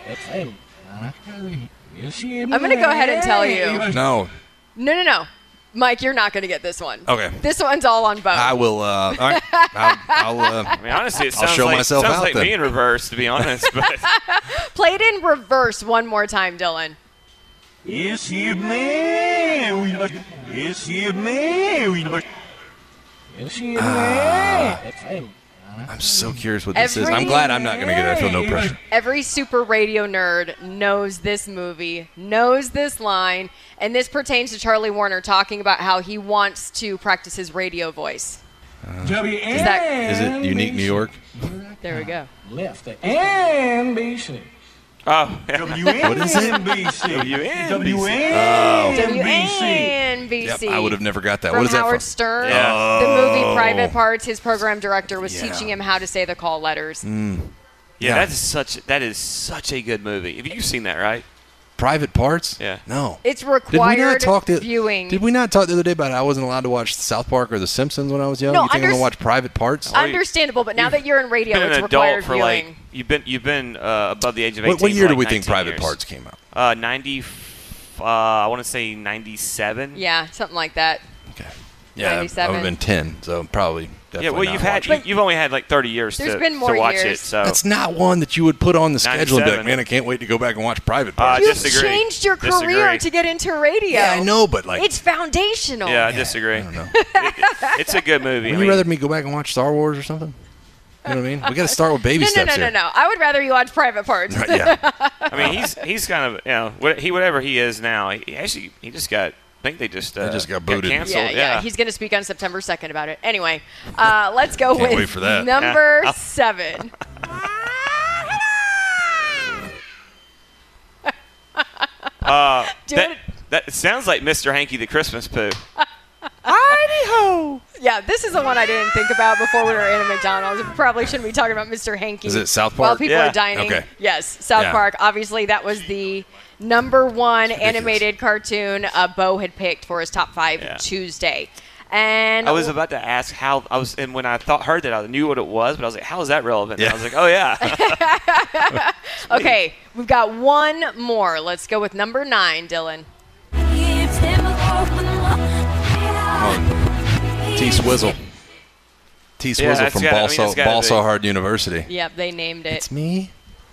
Yes, he may. I'm going to go ahead and tell you. No. No, no, no. Mike, you're not going to get this one. Okay. This one's all on Bo. I will. Uh, all right. I'll. I'll uh, I mean, honestly, it I'll sounds show like, myself sounds out like then. me in reverse, to be honest. But Play it in reverse one more time, Dylan. Yes, he may. Yes, he may. Yes, he may. I'm so curious what this is. Every- I'm glad I'm not going to get it. I feel no pressure. Every super radio nerd knows this movie, knows this line, and this pertains to Charlie Warner talking about how he wants to practice his radio voice. W Is that- Is it Unique New York? There we go. Left the N B C. oh, W What is it? N B C. W N B C. W N B C. W N B C. Yep, I would have never got that. From What is that Howard from? Stern. Yeah. The movie Private Parts, his program director was Yeah. teaching him how to say the call letters. yeah, Yeah. that is such that is such a good movie. Have you seen that, right? Private Parts? Yeah. No. It's Did we required not talk to, viewing. Did we not talk the other day about I wasn't allowed to watch South Park or The Simpsons when I was young? No, you think I'm unders- going to watch Private Parts? Oh, Understandable, but now that you're in radio, You've it's been an adult required for viewing. like you've been you've been uh, above the age of eighteen. What, what for year do like we think nineteen Private years. Parts came out? Uh, ninety. Uh, I want to say ninety-seven. Yeah, something like that. Okay. Yeah, I ninety-seven. would have been ten, so probably definitely Yeah, well, not you've had watching. you, you've only had like thirty years There's to, been more to watch years. it. So That's not one that you would put on the schedule and be like, ninety-seven. man, I can't wait to go back and watch Private Uh, Parts. You've disagree. changed your Disagree. career to get into radio. yeah, I know, but like, It's foundational. yeah, I disagree. I don't know. It- it's a good movie. Would I you mean, rather me go back and watch Star Wars or something? You know what I mean? We got to start with baby No, no, steps no, no, here. no. I would rather you watch Private Parts. Right, yeah. I mean, he's he's kind of you know what, he whatever he is now. He actually he just got. I think they just uh, They just got booted. canceled. Yeah, yeah, He's going to speak on September second about it. Anyway, uh, let's go Can't with wait for that. number Yeah. seven. uh, Do that, it. that sounds like Mister Hanky the Christmas Pooh. Yeah, this is the one I didn't think about before we were in a McDonald's. We probably shouldn't be talking about Mister Hanky. Is it South While Park? people Yeah. are dining. Okay. Yes, South Yeah. Park. Obviously, that was the number one ridiculous. animated cartoon uh, Bo had picked for his top five Yeah. Tuesday. And I was about to ask how I was, and when I thought heard that, I knew what it was, but I was like, "How is that relevant?" And Yeah. I was like, "Oh yeah." okay, we've got one more. Let's go with number nine, Dylan. T Swizzle. T Yeah, Swizzle that's from gotta- I mean, Balsaw, it's gotta be. Balsaw Hard University. Yep, they named it. It's me.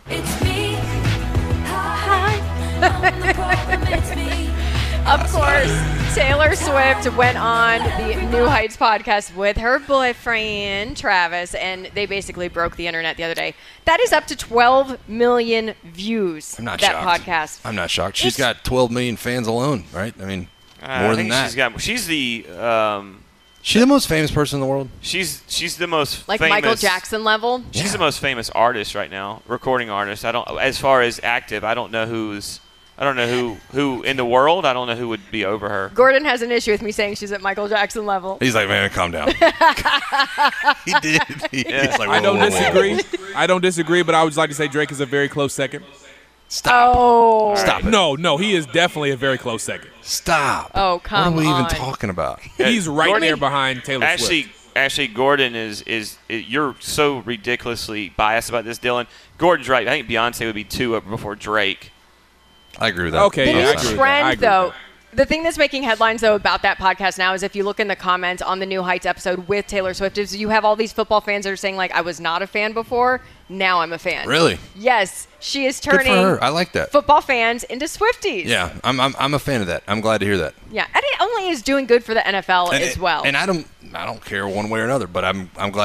Of course, Taylor Swift went on the New Heights podcast with her boyfriend, Travis, and they basically broke the internet the other day. That is up to twelve million views, I'm not that shocked. podcast. I'm not shocked. She's It's- got twelve million fans alone, right? I mean, Uh, more I than think that. She's got. She's the. Um, She's the most famous person in the world. she's she's the most Like famous, Michael Jackson level. She's Yeah. the most famous artist right now, recording artist. I don't. As far as active, I don't know who's. I don't know who who in the world. I don't know who would be over her. Gordon has an issue with me saying she's at Michael Jackson level. He's like, man, calm down. he did. He, Yeah. he's like, I whoa, don't whoa, whoa, whoa. disagree. I don't disagree, but I would just like to say Drake is a very close second. Stop. Oh. Stop it. No, no, he is definitely a very close second. Stop. Oh, come What are we on. even talking about? He's right Gordon- there behind Taylor Actually, Swift. actually, Gordon is, is is you're so ridiculously biased about this, Dylan. Gordon's right. I think Beyonce would be two up before Drake. I agree with that. Okay, The yeah, I new agree with that. I trend, agree with though, that. the thing that's making headlines, though, about that podcast now is if you look in the comments on the New Heights episode with Taylor Swift, is you have all these football fans that are saying, like, I was not a fan before, now I'm a fan. Really? Yes, she is Good for turning her. I like that. football fans into Swifties. Yeah, I'm, I'm I'm a fan of that. I'm glad to hear that. Yeah, and it only is doing good for the N F L And, as well. And I don't I don't care one way or another, but I'm I'm glad that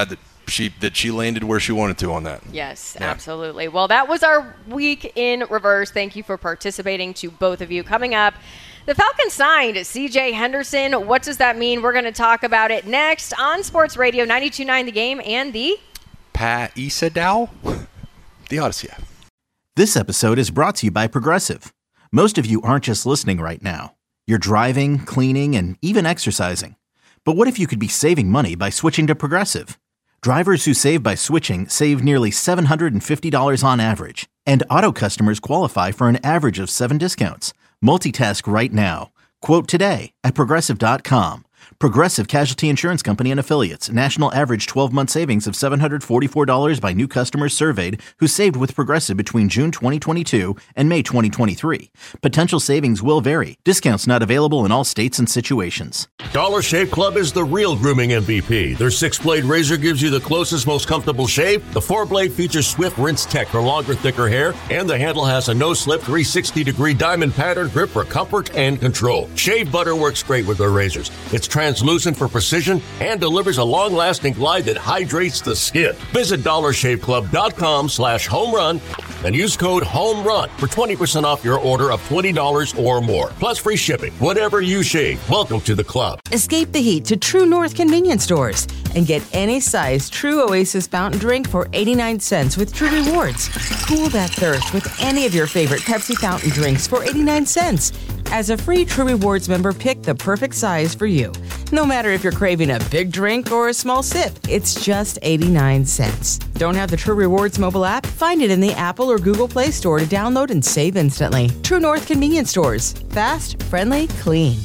she that she landed where she wanted to on that. Yes, Yeah. absolutely. Well, that was our week in reverse. Thank you for participating to both of you. Coming up, the Falcons signed C J Henderson. What does that mean? We're going to talk about it next on Sports Radio ninety-two point nine The Game and the Pa-Isa-Dow? The Odyssey app. This episode is brought to you by Progressive. Most of you aren't just listening right now. You're driving, cleaning, and even exercising. But what if you could be saving money by switching to Progressive? Drivers who save by switching save nearly seven hundred fifty dollars on average. And auto customers qualify for an average of seven discounts. Multitask right now. Quote today at Progressive dot com. Progressive Casualty Insurance Company and Affiliates. National average twelve-month savings of seven hundred forty-four dollars by new customers surveyed who saved with Progressive between June twenty twenty-two and May twenty twenty-three. Potential savings will vary. Discounts not available in all states and situations. Dollar Shave Club is the real grooming M V P. Their six-blade razor gives you the closest, most comfortable shave. The four-blade features Swift Rinse Tech for longer, thicker hair. And the handle has a no-slip three hundred sixty degree diamond pattern grip for comfort and control. Shave butter works great with their razors. It's translucent for precision and delivers a long-lasting glide that hydrates the skin. Visit dollar shave club dot com slash home run and use code HOMERUN for twenty percent off your order of twenty dollars or more. Plus free shipping. Whatever you shave, welcome to the club. Escape the heat to True North convenience stores and get any size True Oasis fountain drink for eighty-nine cents with True Rewards. Cool that thirst with any of your favorite Pepsi fountain drinks for eighty-nine cents. As a free True Rewards member, pick the perfect size for you. No matter if you're craving a big drink or a small sip, it's just eighty-nine cents. Don't have the True Rewards mobile app? Find it in the Apple or Google Play Store to download and save instantly. True North convenience stores. Fast, friendly, clean.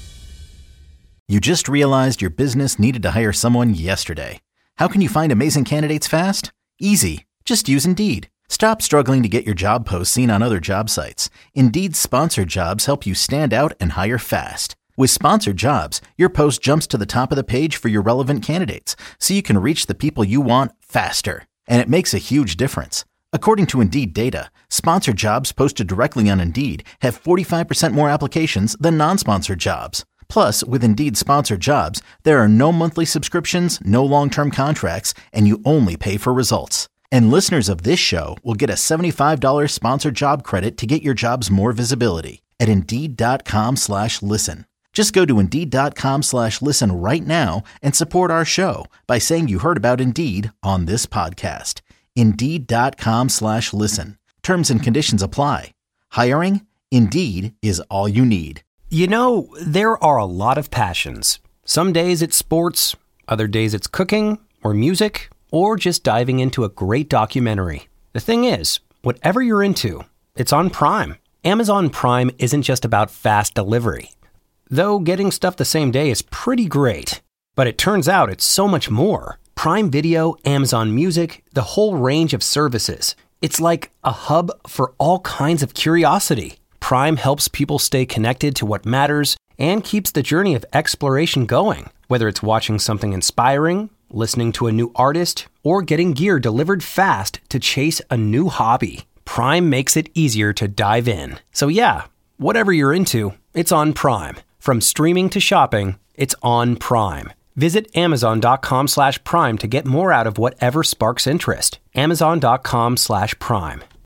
You just realized your business needed to hire someone yesterday. How can you find amazing candidates fast? Easy. Just use Indeed. Stop struggling to get your job posts seen on other job sites. Indeed's sponsored jobs help you stand out and hire fast. With sponsored jobs, your post jumps to the top of the page for your relevant candidates, so you can reach the people you want faster. And it makes a huge difference. According to Indeed data, sponsored jobs posted directly on Indeed have forty-five percent more applications than non-sponsored jobs. Plus, with Indeed sponsored jobs, there are no monthly subscriptions, no long-term contracts, and you only pay for results. And listeners of this show will get a seventy-five dollars sponsored job credit to get your jobs more visibility at Indeed.com slash listen. Just go to Indeed.com slash listen right now and support our show by saying you heard about Indeed on this podcast. Indeed.com slash listen. Terms and conditions apply. Hiring? Indeed is all you need. You know, there are a lot of passions. Some days it's sports, other days it's cooking or music, or just diving into a great documentary. The thing is, whatever you're into, it's on Prime. Amazon Prime isn't just about fast delivery. Though getting stuff the same day is pretty great. But it turns out it's so much more. Prime Video, Amazon Music, the whole range of services. It's like a hub for all kinds of curiosity. Prime helps people stay connected to what matters and keeps the journey of exploration going. Whether it's watching something inspiring, listening to a new artist, or getting gear delivered fast to chase a new hobby, Prime makes it easier to dive in. So yeah, whatever you're into, it's on Prime. From streaming to shopping, it's on Prime. Visit Amazon.com slash Prime to get more out of whatever sparks interest. Amazon.com slash Prime.